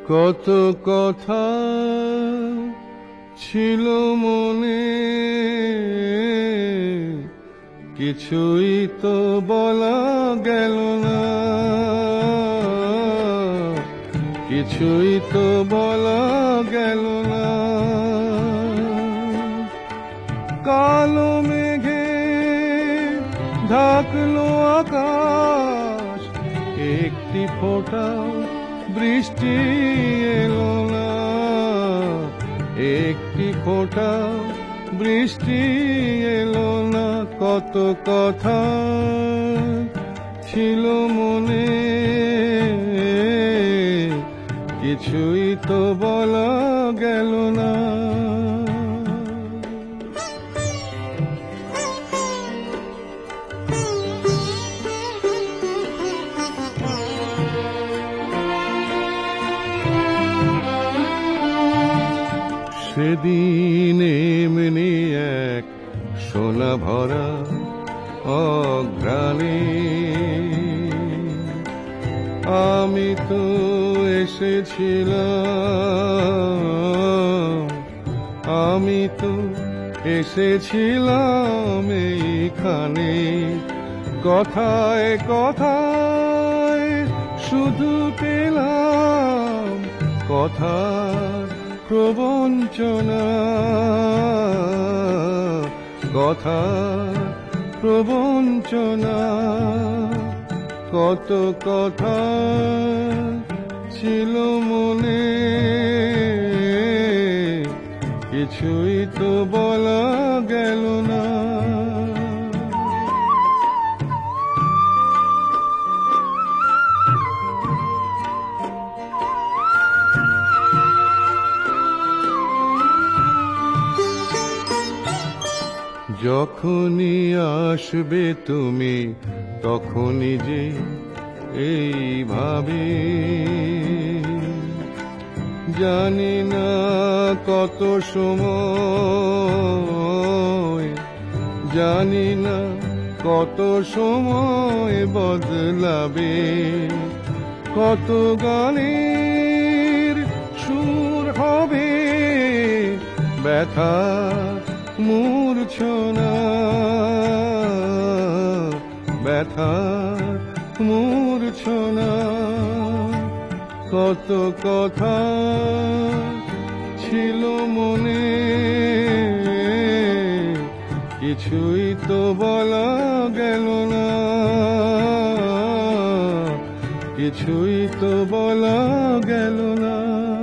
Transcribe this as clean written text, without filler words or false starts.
কত কথা ছিল মনে, কিছুই তো বলা গেল না, কিছুই তো বলা গেল না। কালো মেঘে ঢাকলো আকাশ, একটি ফোঁটা বৃষ্টি এলো না, একটি ফোঁটা বৃষ্টি এলো না। কত কথা ছিল মনে, কিছুই তো বলা গেল না। সেদিন এমনি এক সোনা ভরা অঘ্রাণে আমি তো এসেছিলাম, আমি তো এসেছিলাম এইখানে। কথায় কথায় শুধু পেলাম কথার প্রবঞ্চনা, কথার প্রবঞ্চনা। কত কথা ছিল মনে, কিছুই তো বলা গেল না। যখনই আসবে তুমি তখনই যে এইভাবে, জানি না কত সময়, জানি না কত সময় বদলাবে। কত গানের সুর হবে ব্যথা মূর্ছনা, ব্যথা মূর্ছনা। কত কথা ছিল মনে, কিছুই তো বলা গেল না, কিছুই তো বলা গেল না।